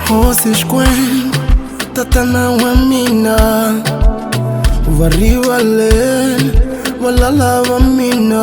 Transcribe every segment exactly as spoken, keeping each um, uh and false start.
Hosi shkwen Tatana wa mina Wariwale Walala wa mina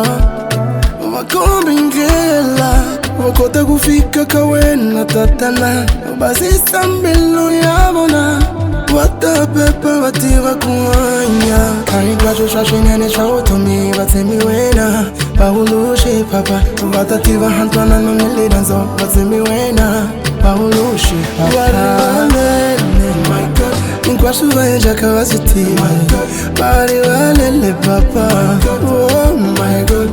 Wakombingela Wakota kufika kawena tatana Basi sambilu yabona Wata pepa watiwa kuwanya Kari kwacho shashinyane shautomi Watemi wena Paulushi papa Watatiwa hantwana nunilidanzo Watemi wena Paulushi papa Wariwalele Nkwashu waenja kawasiti Wariwalele papa Oh my god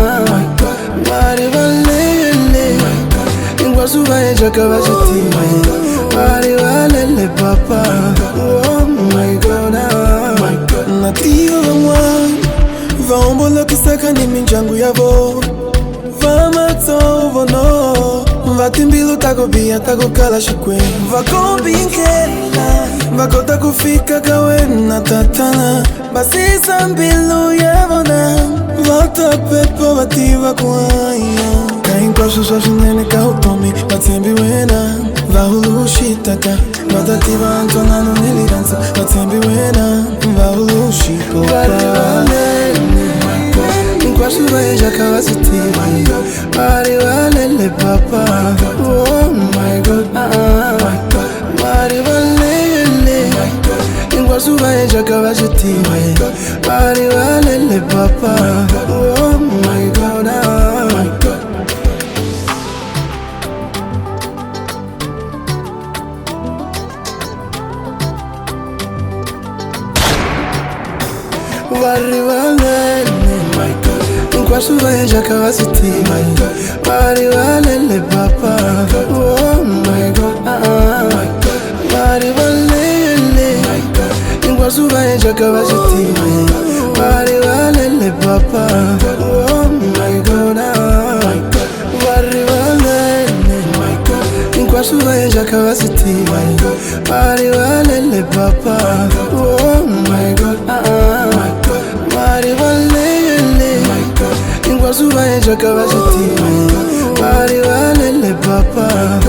Wariwalele Nkwashu waenja kawasiti Wariwalele papa Oh my god Natiyo wangwan Vaombola kisaka ni minjangu yavo Vamato vono Vatimbilu tako bia tako kala shikwe Vakombingela Vakota kufika kawena tatana Basi sambilu yavona Vata pepa vativa kuaya Kain kwashu swashu nene kautomi Vatembi wena Vahulushi tata Vatativa antona nunilidanza Vatembi wena Vahulushi popa Wariwalele Nkwashu waenja kawasiti Wariwalele papa Oh my god Wariwalele Nkwashu waenja kawasiti Wariwalele papa Oh my god Wariwalele Nkwashu waenja kawasiti Wariwalele papa Oh my god Wariwalele Nkwashu waenja kawasiti Wariwalele papa Oh my god Wariwalele Nkwashu waenja kawasiti Wariwalele papa Oh my god Wariwalele Nkwashu waenja kawasiti Wariwalele papa